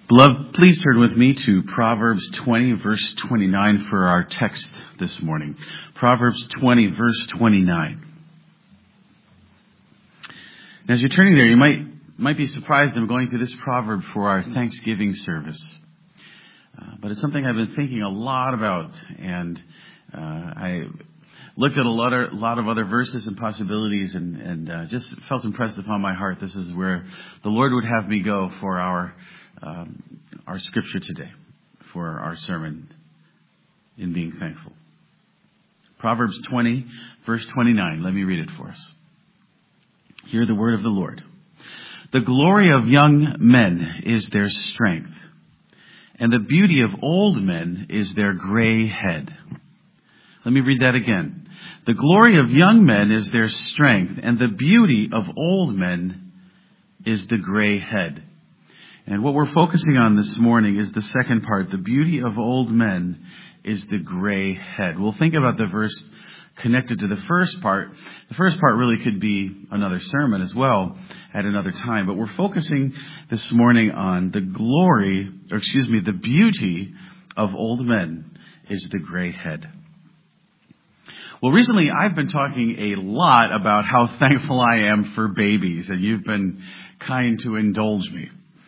Beloved, please turn with me to Proverbs 20, verse 29 for our text this morning. Proverbs 20, verse 29. And as you're turning there, you might be surprised I'm going through this proverb for our Thanksgiving service. But it's something I've been thinking a lot about, and I looked at a lot of other verses and possibilities, and just felt impressed upon my heart. This is where the Lord would have me go for our scripture today, for our sermon in being thankful. Proverbs 20, verse 29. Let me read it for us. Hear the word of the Lord. The glory of young men is their strength, and the beauty of old men is their gray head. Let me read that again. The glory of young men is their strength, and the beauty of old men is the gray head. And what we're focusing on this morning is the second part. The beauty of old men is the gray head. We'll think about the verse connected to the first part. The first part really could be another sermon as well at another time. But we're focusing this morning on the beauty of old men is the gray head. Well, recently I've been talking a lot about how thankful I am for babies, and you've been kind to indulge me.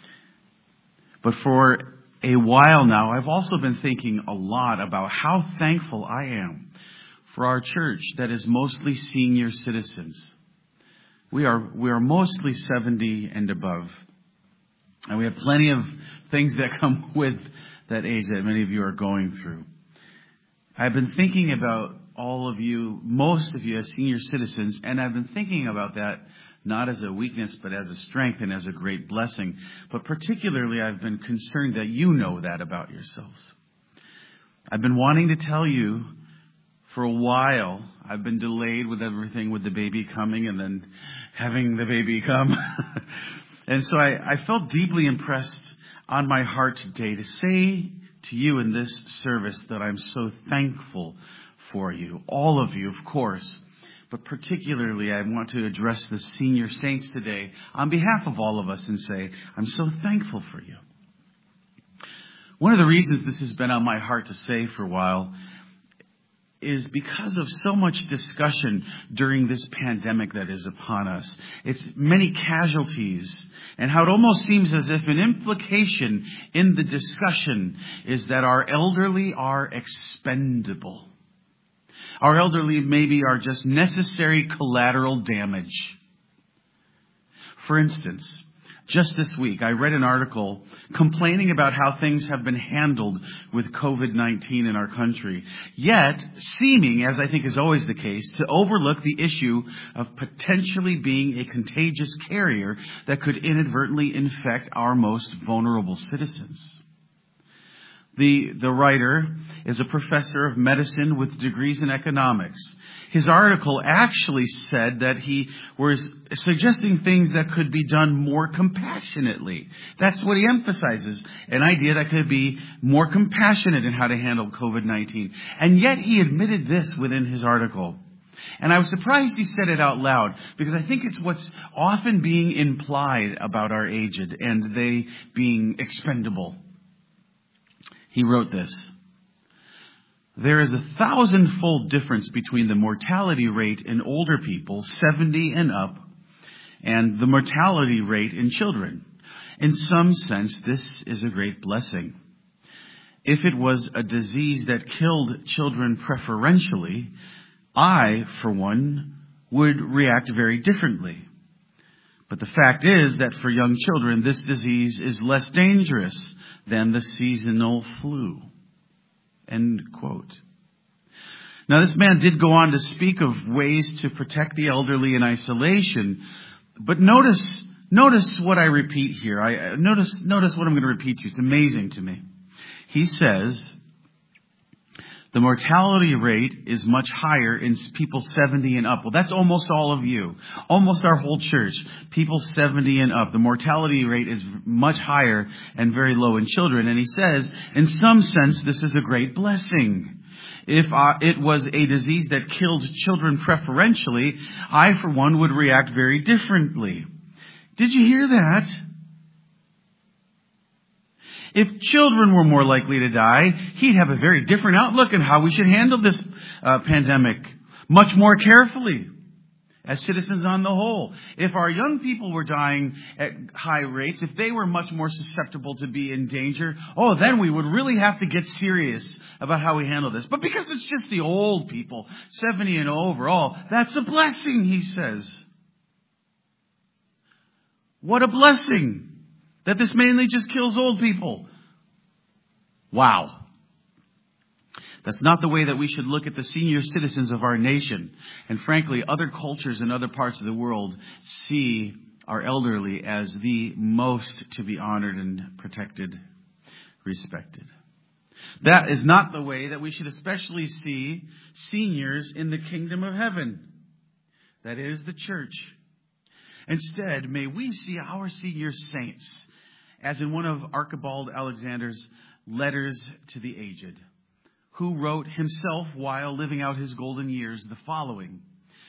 But for a while now, I've also been thinking a lot about how thankful I am for our church that is mostly senior citizens. We are mostly 70 and above. And we have plenty of things that come with that age that many of you are going through. I've been thinking about all of you, most of you as senior citizens, and I've been thinking about that not as a weakness, but as a strength and as a great blessing. But particularly, I've been concerned that you know that about yourselves. I've been wanting to tell you for a while. I've been delayed with everything, with the baby coming and then having the baby come. And so I felt deeply impressed on my heart today to say to you in this service that I'm so thankful for you. All of you, of course. But particularly, I want to address the senior saints today on behalf of all of us and say, I'm so thankful for you. One of the reasons this has been on my heart to say for a while is because of so much discussion during this pandemic that is upon us. It's many casualties, and how it almost seems as if an implication in the discussion is that our elderly are expendable. Our elderly maybe are just necessary collateral damage. For instance, just this week, I read an article complaining about how things have been handled with COVID-19 in our country, yet seeming, as I think is always the case, to overlook the issue of potentially being a contagious carrier that could inadvertently infect our most vulnerable citizens. The writer is a professor of medicine with degrees in economics. His article actually said that he was suggesting things that could be done more compassionately. That's what he emphasizes, an idea that could be more compassionate in how to handle COVID-19. And yet he admitted this within his article. And I was surprised he said it out loud, because I think it's what's often being implied about our aged and they being expendable. He wrote this: there is 1,000-fold difference between the mortality rate in older people, 70 and up, and the mortality rate in children. In some sense, this is a great blessing. If it was a disease that killed children preferentially, I, for one, would react very differently. But the fact is that for young children, this disease is less dangerous than the seasonal flu. End quote. Now, this man did go on to speak of ways to protect the elderly in isolation, but notice what I repeat here. Notice what I'm going to repeat to you. It's amazing to me. He says, the mortality rate is much higher in people 70 and up. Well, that's almost all of you. Almost our whole church. People 70 and up. The mortality rate is much higher and very low in children. And he says, in some sense, this is a great blessing. If it was a disease that killed children preferentially, I, for one, would react very differently. Did you hear that? If children were more likely to die, he'd have a very different outlook on how we should handle this pandemic much more carefully as citizens on the whole. If our young people were dying at high rates, if they were much more susceptible to be in danger, then we would really have to get serious about how we handle this. But because it's just the old people, 70 and over, that's a blessing, he says. What a blessing that this mainly just kills old people. Wow. That's not the way that we should look at the senior citizens of our nation. And frankly, other cultures in other parts of the world see our elderly as the most to be honored and protected, respected. That is not the way that we should especially see seniors in the kingdom of heaven. That is the church. Instead, may we see our senior saints, as in one of Archibald Alexander's letters to the aged, who wrote himself while living out his golden years the following: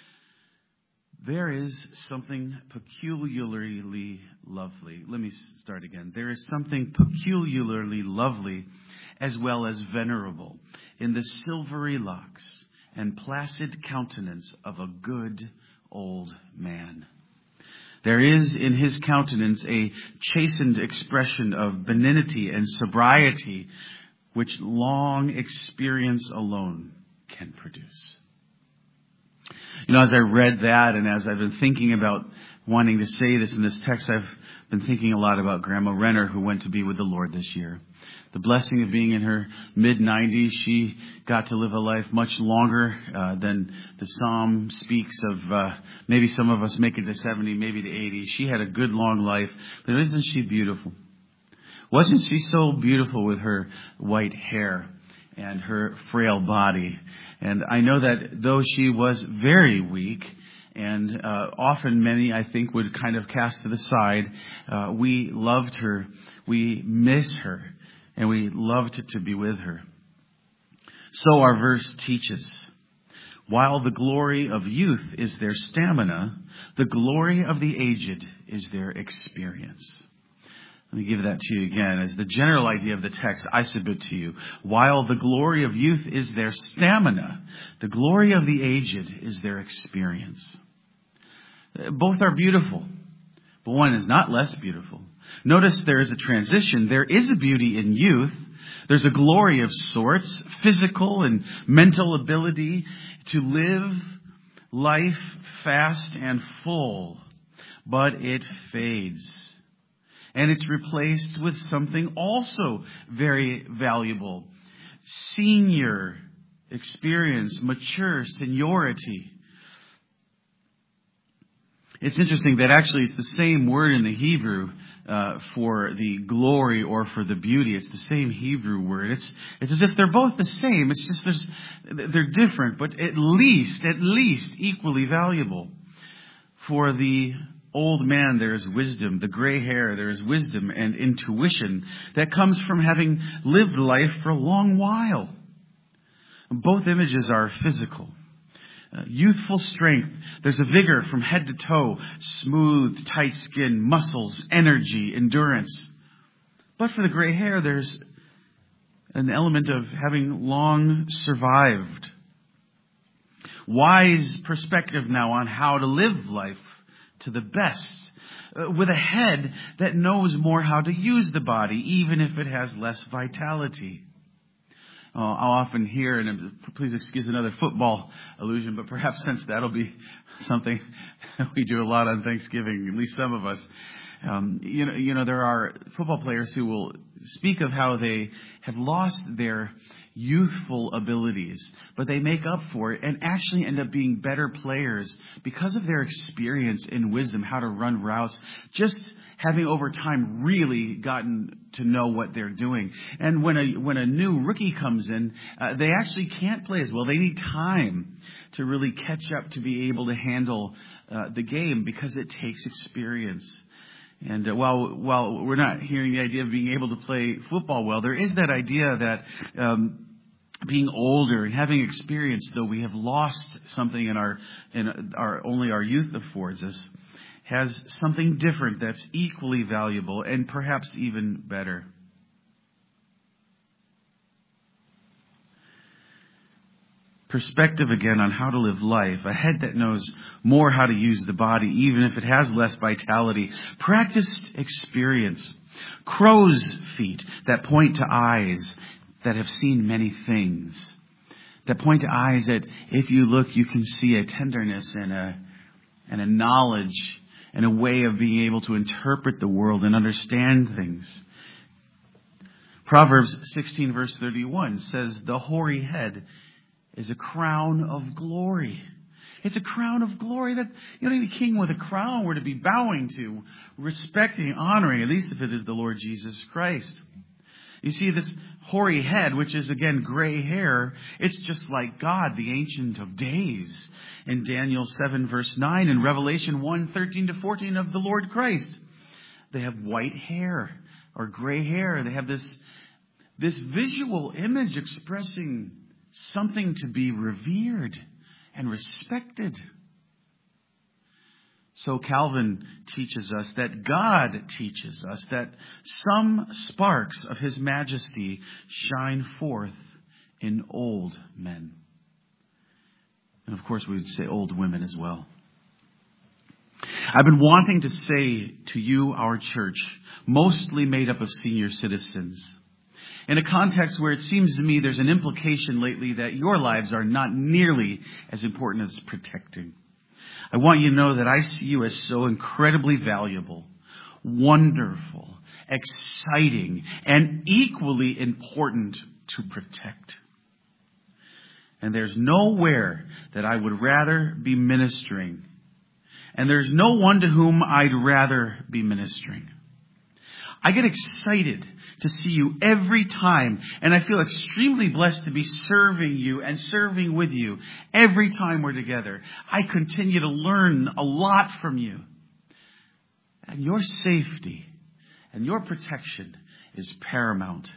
there is something peculiarly lovely. Let me start again. There is something peculiarly lovely as well as venerable in the silvery locks and placid countenance of a good old man. There is in his countenance a chastened expression of benignity and sobriety, which long experience alone can produce. As I read that and as I've been thinking about wanting to say this in this text, I've been thinking a lot about Grandma Renner, who went to be with the Lord this year. The blessing of being in her mid-90s, she got to live a life much longer than the psalm speaks of. Maybe some of us make it to 70, maybe to 80. She had a good long life, but isn't she beautiful? Wasn't she so beautiful with her white hair and her frail body? And I know that though she was very weak, and often many, I think, would kind of cast to the side, we loved her, we miss her, and we loved to be with her. So our verse teaches, while the glory of youth is their stamina, the glory of the aged is their experience. Let me give that to you again. As the general idea of the text, I submit to you, while the glory of youth is their stamina, the glory of the aged is their experience. Both are beautiful, but one is not less beautiful. Notice there is a transition. There is a beauty in youth. There's a glory of sorts, physical and mental ability to live life fast and full, but it fades. And it's replaced with something also very valuable. Senior experience, mature seniority. It's interesting that actually it's the same word in the Hebrew for the glory or for the beauty. It's the same Hebrew word. It's as if they're both the same. It's just they're different, but at least equally valuable. For the old man, there is wisdom. The gray hair, there is wisdom and intuition that comes from having lived life for a long while. Both images are physical. Youthful strength. There's a vigor from head to toe. Smooth, tight skin, muscles, energy, endurance. But for the gray hair, there's an element of having long survived. Wise perspective now on how to live life to the best, with a head that knows more how to use the body, even if it has less vitality. I'll often hear, and please excuse another football allusion, but perhaps since that'll be something we do a lot on Thanksgiving, at least some of us. There are football players who will speak of how they have lost their youthful abilities, but they make up for it and actually end up being better players because of their experience and wisdom, how to run routes, just having over time really gotten to know what they're doing. And when a new rookie comes in, they actually can't play as well. They need time to really catch up to be able to handle the game because it takes experience. And while we're not hearing the idea of being able to play football well, there is that idea that being older and having experience, though we have lost something in our only our youth affords us, has something different that's equally valuable and perhaps even better. perspective again on how to live life, a head that knows more how to use the body, even if it has less vitality, practiced experience, crow's feet that point to eyes that have seen many things, that point to eyes that if you look, you can see a tenderness and a knowledge and a way of being able to interpret the world and understand things. Proverbs 16 verse 31 says, the hoary head is a crown of glory. It's a crown of glory that any king with a crown were to be bowing to, respecting, honoring, at least if it is the Lord Jesus Christ. You see, this hoary head, which is again gray hair, it's just like God, the Ancient of Days, in Daniel 7 verse 9 and Revelation 1, 13 to 14 of the Lord Christ. They have white hair or gray hair. They have this visual image expressing something to be revered and respected. So Calvin teaches us that God teaches us that some sparks of His majesty shine forth in old men. And of course we would say old women as well. I've been wanting to say to you, our church, mostly made up of senior citizens, in a context where it seems to me there's an implication lately that your lives are not nearly as important as protecting. I want you to know that I see you as so incredibly valuable, wonderful, exciting, and equally important to protect. And there's nowhere that I would rather be ministering. And there's no one to whom I'd rather be ministering. I get excited to see you every time, and I feel extremely blessed to be serving you and serving with you every time we're together. I continue to learn a lot from you. And your safety and your protection is paramount.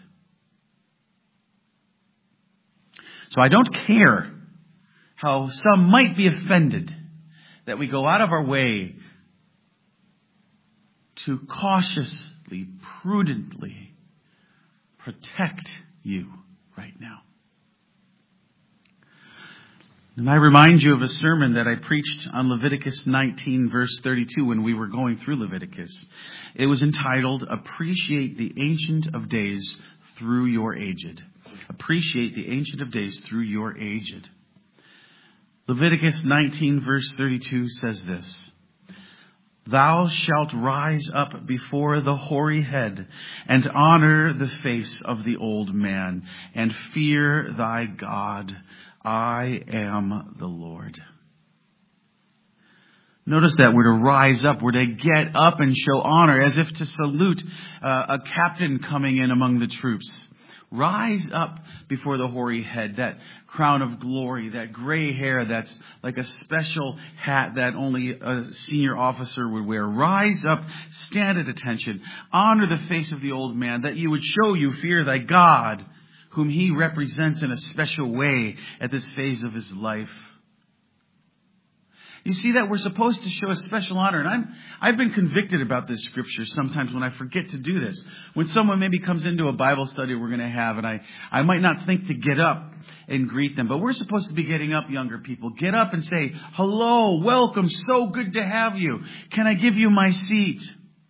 So I don't care how some might be offended that we go out of our way to cautiously, prudently protect you right now. And I remind you of a sermon that I preached on Leviticus 19 verse 32 when we were going through Leviticus. It was entitled, Appreciate the Ancient of Days Through Your Aged. Appreciate the Ancient of Days through your aged. Leviticus 19 verse 32 says this, Thou shalt rise up before the hoary head and honor the face of the old man and fear thy God. I am the Lord. Notice that we're to rise up. We're to get up and show honor as if to salute a captain coming in among the troops. Rise up before the hoary head, that crown of glory, that gray hair that's like a special hat that only a senior officer would wear. Rise up, stand at attention, honor the face of the old man, that you would show you fear thy God, whom he represents in a special way at this phase of his life. You see that we're supposed to show a special honor. And I've been convicted about this scripture sometimes when I forget to do this. When someone maybe comes into a Bible study we're going to have, and I might not think to get up and greet them. But we're supposed to be getting up, younger people. Get up and say, hello, welcome, so good to have you. Can I give you my seat?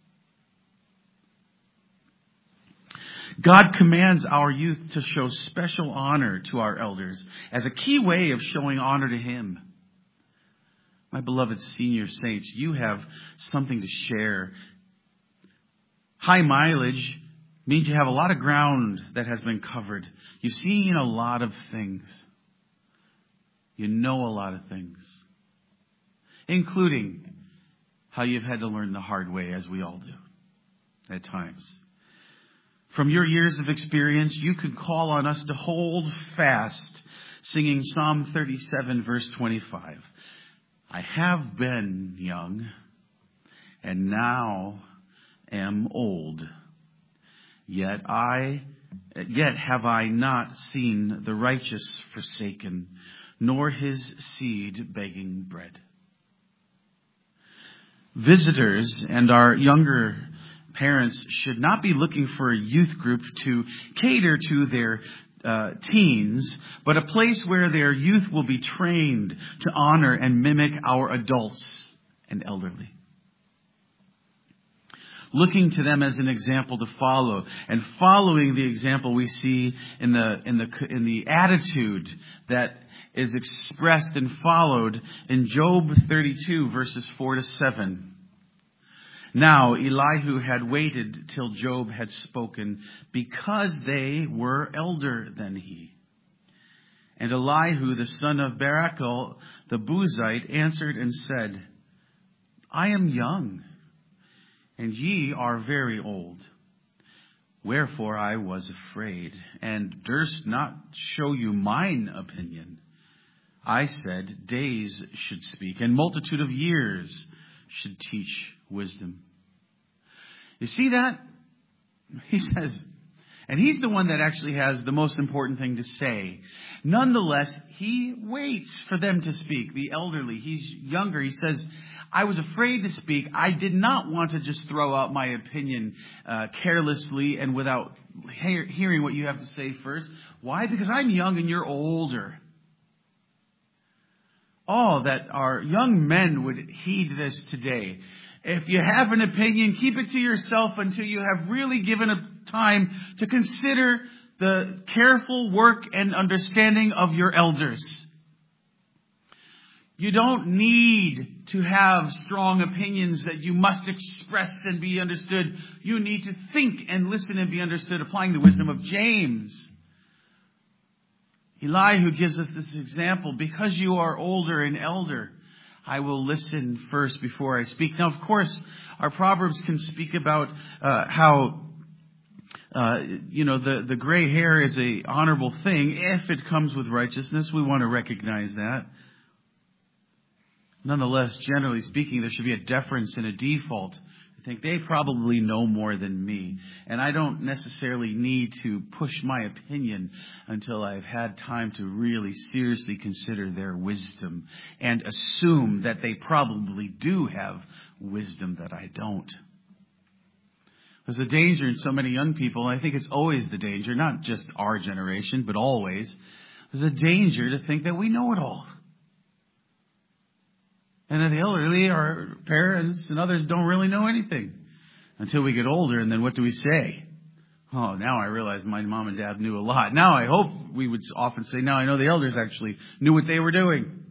God commands our youth to show special honor to our elders as a key way of showing honor to Him. My beloved senior saints, you have something to share. High mileage means you have a lot of ground that has been covered. You've seen a lot of things. You know a lot of things, including how you've had to learn the hard way, as we all do at times. From your years of experience, you could call on us to hold fast, singing Psalm 37, verse 25. I have been young, and now am old. Yet have I not seen the righteous forsaken, nor his seed begging bread. Visitors and our younger parents should not be looking for a youth group to cater to their teens, but a place where their youth will be trained to honor and mimic our adults and elderly. Looking to them as an example to follow, and following the example we see in the attitude that is expressed and followed in Job 32 verses 4 to 7. Now Elihu had waited till Job had spoken, because they were elder than he. And Elihu the son of Barachel the Buzite answered and said, I am young, and ye are very old. Wherefore I was afraid, and durst not show you mine opinion. I said, days should speak, and multitude of years should teach wisdom. You see that? He says, and he's the one that actually has the most important thing to say. Nonetheless, he waits for them to speak, the elderly. He's younger. He says, I was afraid to speak. I did not want to just throw out my opinion carelessly and without hearing what you have to say first. Why? Because I'm young and you're older. Oh, that our young men would heed this today. If you have an opinion, keep it to yourself until you have really given time to consider the careful work and understanding of your elders. You don't need to have strong opinions that you must express and be understood. You need to think and listen and be understood, applying the wisdom of James. Elihu gives us this example. Because you are older and elder, I will listen first before I speak. Now, of course, our Proverbs can speak about how the gray hair is a honorable thing if it comes with righteousness. We want to recognize that. Nonetheless, generally speaking, there should be a deference and a default. I think they probably know more than me. And I don't necessarily need to push my opinion until I've had time to really seriously consider their wisdom and assume that they probably do have wisdom that I don't. There's a danger in so many young people, and I think it's always the danger, not just our generation, but always. There's a danger to think that we know it all. And that the elderly, our parents and others, don't really know anything until we get older. And then what do we say? Oh, now I realize my mom and dad knew a lot. Now I hope we would often say, now I know the elders actually knew what they were doing.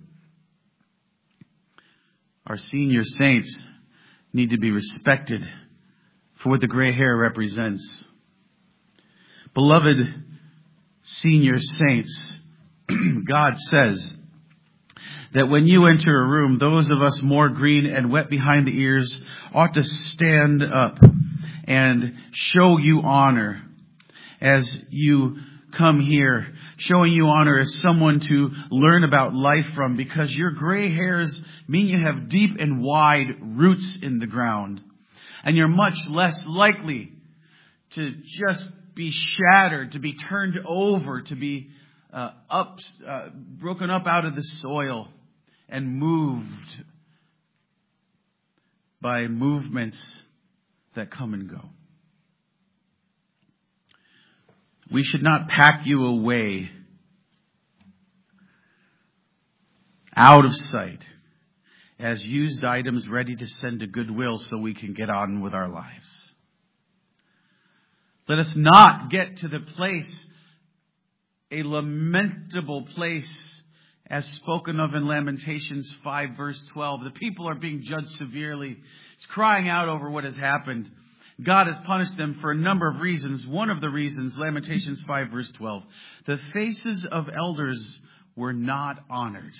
Our senior saints need to be respected for what the gray hair represents. Beloved senior saints, God says that when you enter a room, those of us more green and wet behind the ears ought to stand up and show you honor as you come here, showing you honor as someone to learn about life from, because your gray hairs mean you have deep and wide roots in the ground, and you're much less likely to just be shattered, to be turned over, to be broken up out of the soil and moved by movements that come and go. We should not pack you away out of sight as used items ready to send to Goodwill so we can get on with our lives. Let us not get to the place, a lamentable place, as spoken of in Lamentations 5 verse 12. The people are being judged severely. It's crying out over what has happened. God has punished them for a number of reasons. One of the reasons, Lamentations 5 verse 12. The faces of elders were not honored.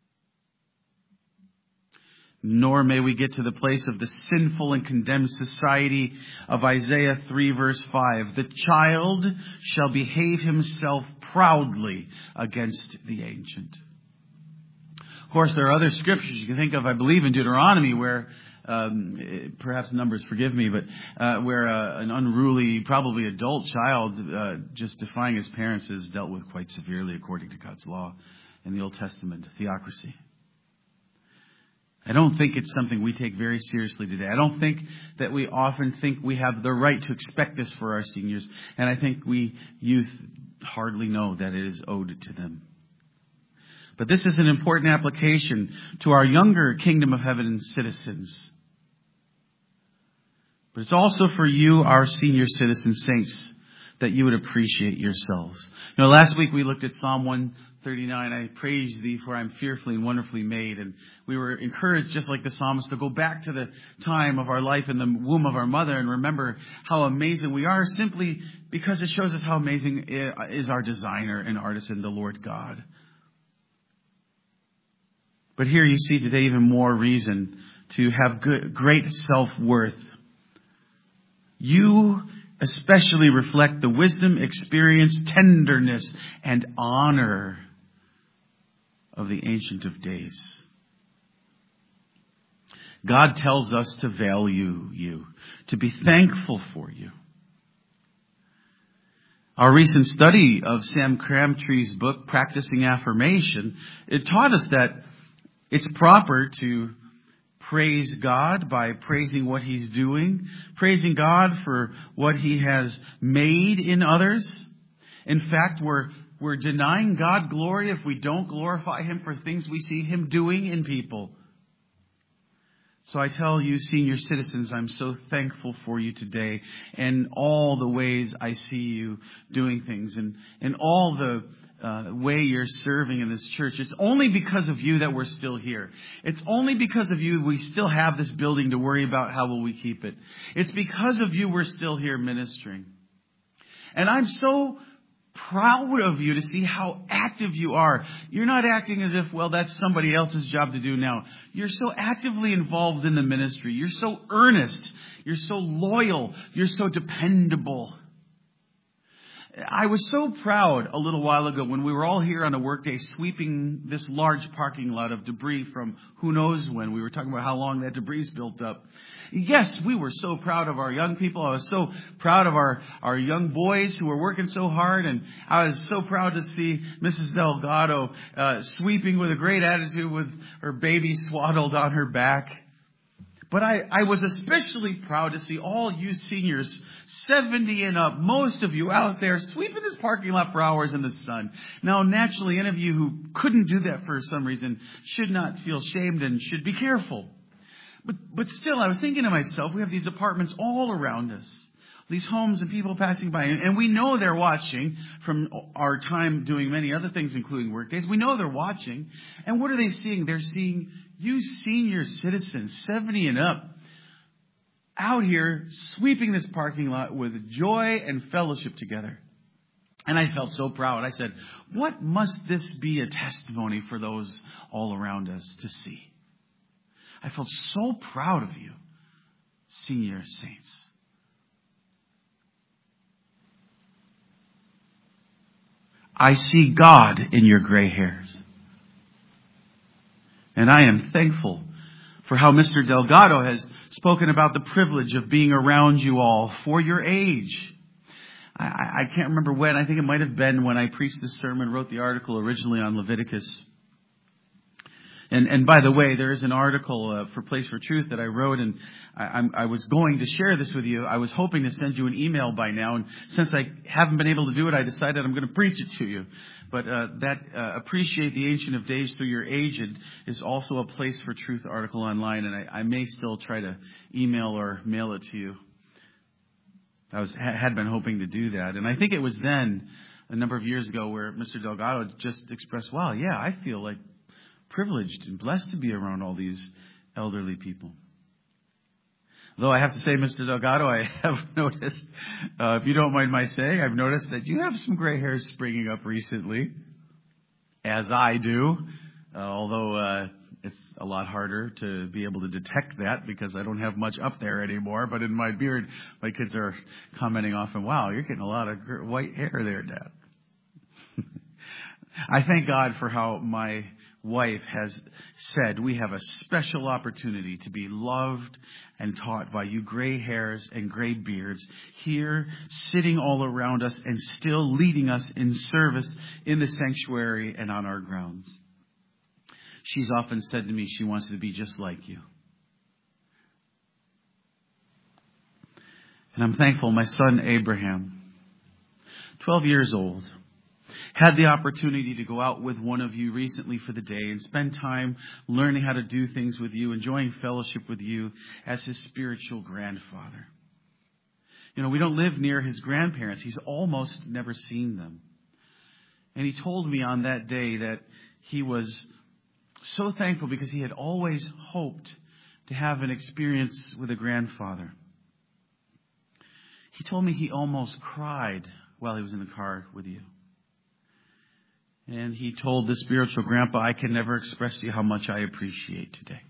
Nor may we get to the place of the sinful and condemned society of Isaiah 3 verse 5. The child shall behave himself proudly against the ancient. Of course, there are other scriptures you can think of, I believe in Deuteronomy, where, perhaps Numbers forgive me, but where an unruly, probably adult child just defying his parents is dealt with quite severely according to God's law in the Old Testament, theocracy. I don't think it's something we take very seriously today. I don't think that we often think we have the right to expect this for our seniors. And I think we youth hardly know that it is owed to them. But this is an important application to our younger Kingdom of Heaven citizens. But it's also for you, our senior citizen saints, that you would appreciate yourselves. Last week we looked at Psalm 139. I praise thee, for I am fearfully and wonderfully made. And we were encouraged, just like the psalmist, to go back to the time of our life in the womb of our mother and remember how amazing we are, simply because it shows us how amazing is our designer and artisan, the Lord God. But here you see today even more reason to have great self-worth. You especially reflect the wisdom, experience, tenderness, and honor of the Ancient of Days. God tells us to value you, to be thankful for you. Our recent study of Sam Cramtree's book, Practicing Affirmation, it taught us that it's proper to praise God by praising what He's doing, praising God for what He has made in others. In fact, we're denying God glory if we don't glorify Him for things we see Him doing in people. So I tell you, senior citizens, I'm so thankful for you today and all the ways I see you doing things and all the way you're serving in this church. It's only because of you that we're still here. It's only because of you we still have this building to worry about how will we keep it. It's because of you we're still here ministering. And I'm so proud of you to see how active you are. You're not acting as if, well, that's somebody else's job to do now. You're so actively involved in the ministry. You're so earnest. You're so loyal. You're so dependable. I was so proud a little while ago when we were all here on a work day sweeping this large parking lot of debris from who knows when. We were talking about how long that debris built up. Yes, we were so proud of our young people. I was so proud of our young boys who were working so hard. And I was so proud to see Mrs. Delgado sweeping with a great attitude with her baby swaddled on her back. But I was especially proud to see all you seniors, 70 and up, most of you out there sweeping this parking lot for hours in the sun. Now, naturally, any of you who couldn't do that for some reason should not feel shamed and should be careful. But still, I was thinking to myself, we have these apartments all around us, these homes and people passing by. And we know they're watching from our time doing many other things, including work days. We know they're watching. And what are they seeing? They're seeing you senior citizens, 70 and up, out here sweeping this parking lot with joy and fellowship together. And I felt so proud. I said, what must this be a testimony for those all around us to see? I felt so proud of you, senior saints. I see God in your gray hairs. And I am thankful for how Mr. Delgado has spoken about the privilege of being around you all for your age. I can't remember when. I think it might have been when I preached this sermon, wrote the article originally on Leviticus. And by the way, there is an article for Place for Truth that I wrote, and I was going to share this with you. I was hoping to send you an email by now, and since I haven't been able to do it, I decided I'm going to preach it to you. But that Appreciate the Ancient of Days Through Your Aged is also a Place for Truth article online, and I may still try to email or mail it to you. I had been hoping to do that, and I think it was then, a number of years ago, where Mr. Delgado just expressed, wow, yeah, I feel like privileged and blessed to be around all these elderly people. Though I have to say, Mr. Delgado, I have noticed, if you don't mind my saying, I've noticed that you have some gray hairs springing up recently, as I do, although it's a lot harder to be able to detect that because I don't have much up there anymore. But in my beard, my kids are commenting often, wow, you're getting a lot of white hair there, Dad. I thank God for how my wife has said we have a special opportunity to be loved and taught by you gray hairs and gray beards here sitting all around us and still leading us in service in the sanctuary and on our grounds. She's often said to me she wants to be just like you. And I'm thankful my son Abraham, 12 years old, had the opportunity to go out with one of you recently for the day and spend time learning how to do things with you, enjoying fellowship with you as his spiritual grandfather. You know, we don't live near his grandparents. He's almost never seen them. And he told me on that day that he was so thankful because he had always hoped to have an experience with a grandfather. He told me he almost cried while he was in the car with you. And he told the spiritual grandpa, I can never express to you how much I appreciate today.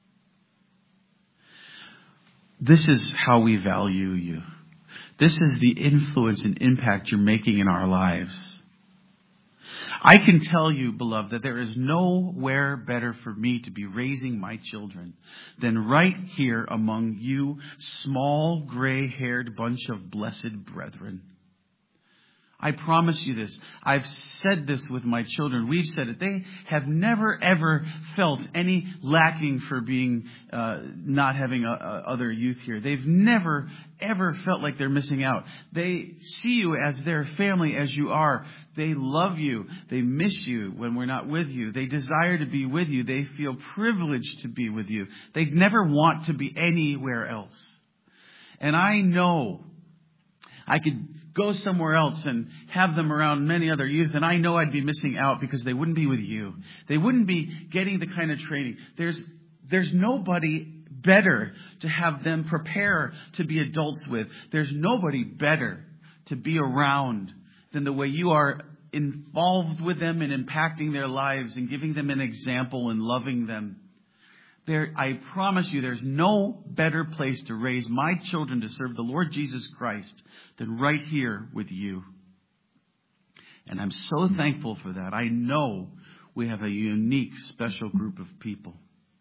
This is how we value you. This is the influence and impact you're making in our lives. I can tell you, beloved, that there is nowhere better for me to be raising my children than right here among you, small, gray-haired bunch of blessed brethren. I promise you this. I've said this with my children. We've said it. They have never, ever felt any lacking for being not having other youth here. They've never, ever felt like they're missing out. They see you as their family as you are. They love you. They miss you when we're not with you. They desire to be with you. They feel privileged to be with you. They never want to be anywhere else. And I know I could go somewhere else and have them around many other youth, and I know I'd be missing out because they wouldn't be with you. They wouldn't be getting the kind of training. There's nobody better to have them prepare to be adults with. There's nobody better to be around than the way you are involved with them and impacting their lives and giving them an example and loving them. I promise you, there's no better place to raise my children to serve the Lord Jesus Christ than right here with you. And I'm so thankful for that. I know we have a unique, special group of people.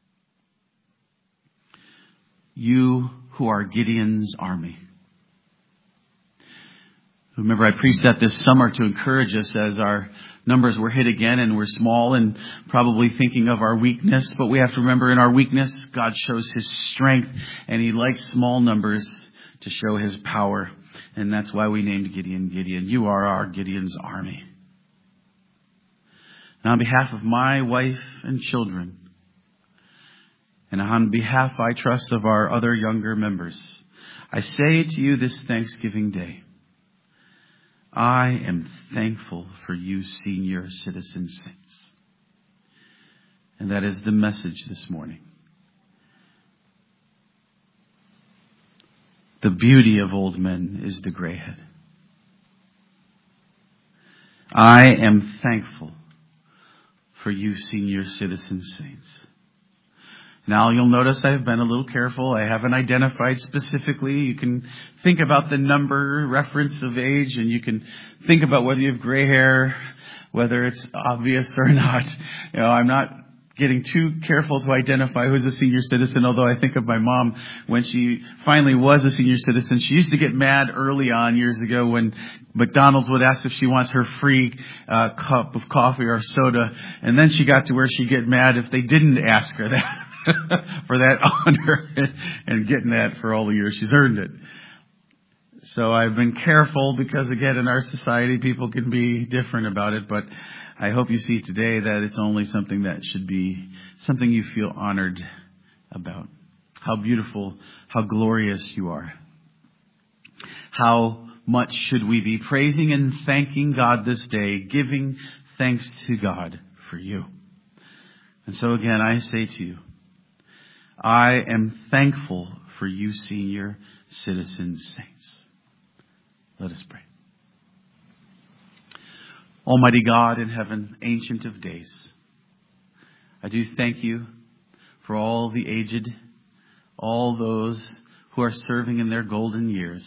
You who are Gideon's army. Remember, I preached that this summer to encourage us as our numbers were hit again and we're small and probably thinking of our weakness. But we have to remember in our weakness, God shows his strength, and he likes small numbers to show his power. And that's why we named Gideon Gideon. You are our Gideon's army. Now, on behalf of my wife and children, and on behalf, I trust, of our other younger members, I say to you this Thanksgiving Day, I am thankful for you, senior citizen saints. And that is the message this morning. The beauty of old men is the gray head. I am thankful for you, senior citizen saints. Now, you'll notice I've been a little careful. I haven't identified specifically. You can think about the number reference of age, and you can think about whether you have gray hair, whether it's obvious or not. You know, I'm not getting too careful to identify who's a senior citizen, although I think of my mom when she finally was a senior citizen. She used to get mad early on years ago when McDonald's would ask if she wants her free cup of coffee or soda, and then she got to where she'd get mad if they didn't ask her that. For that honor and getting that for all the years she's earned it. So I've been careful because, again, in our society, people can be different about it. But I hope you see today that it's only something that should be something you feel honored about. How beautiful, how glorious you are. How much should we be praising and thanking God this day, giving thanks to God for you. And so again, I say to you, I am thankful for you, senior citizen saints. Let us pray. Almighty God in heaven, Ancient of Days, I do thank you for all the aged, all those who are serving in their golden years.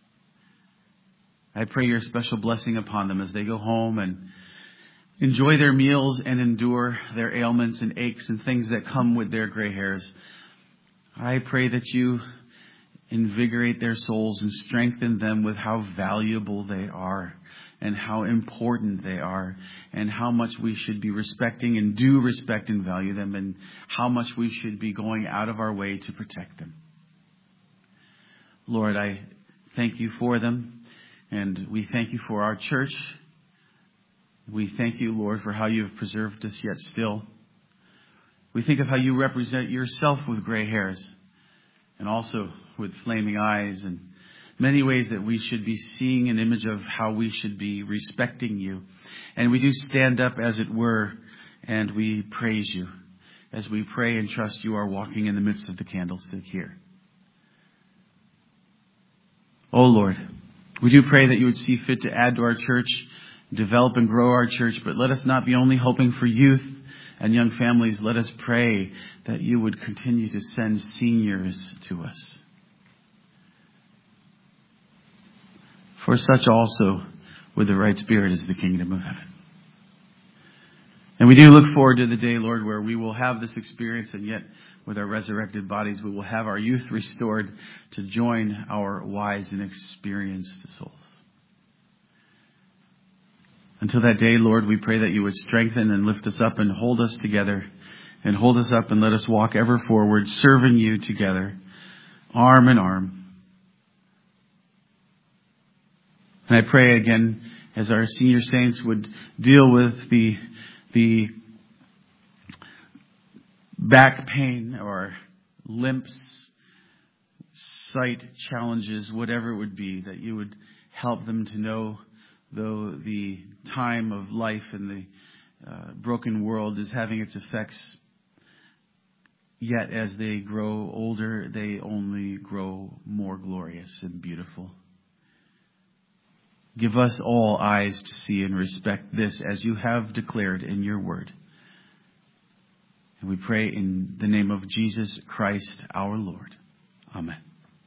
I pray your special blessing upon them as they go home and enjoy their meals and endure their ailments and aches and things that come with their gray hairs. I pray that you invigorate their souls and strengthen them with how valuable they are and how important they are and how much we should be respecting and do respect and value them and how much we should be going out of our way to protect them. Lord, I thank you for them, and we thank you for our church. We thank you, Lord, for how you have preserved us yet still. We think of how you represent yourself with gray hairs and also with flaming eyes, and many ways that we should be seeing an image of how we should be respecting you. And we do stand up, as it were, and we praise you as we pray and trust you are walking in the midst of the candlestick here. Oh Lord, we do pray that you would see fit to add to our church, develop and grow our church, but let us not be only hoping for youth and young families. Let us pray that you would continue to send seniors to us. For such also with the right spirit is the kingdom of heaven. And we do look forward to the day, Lord, where we will have this experience, and yet with our resurrected bodies, we will have our youth restored to join our wise and experienced souls. Until that day, Lord, we pray that you would strengthen and lift us up and hold us together, and hold us up and let us walk ever forward, serving you together, arm in arm. And I pray again, as our senior saints would deal with the back pain or limps, sight challenges, whatever it would be, that you would help them to know, though the time of life in the broken world is having its effects, yet as they grow older, they only grow more glorious and beautiful. Give us all eyes to see and respect this as you have declared in your word. And we pray in the name of Jesus Christ our Lord. Amen.